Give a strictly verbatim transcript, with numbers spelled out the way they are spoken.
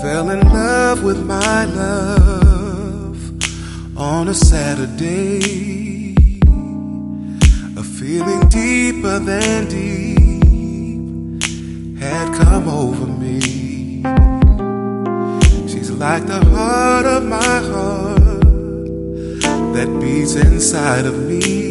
Fell in love with my love on a Saturday. A feeling deeper than deep had come over me. She's like the heart of my heart that beats inside of me.